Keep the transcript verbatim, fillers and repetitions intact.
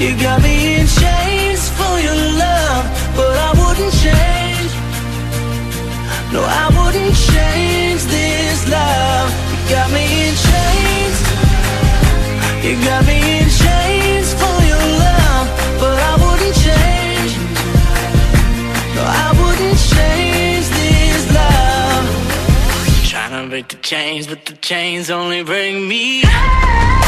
You got me in chains for your love, but I wouldn't change. No, I wouldn't change this love. You got me in chains. You got me in chains for your love, but I wouldn't change. No, I wouldn't change this love. Trying to break the chains, but the chains only bring me.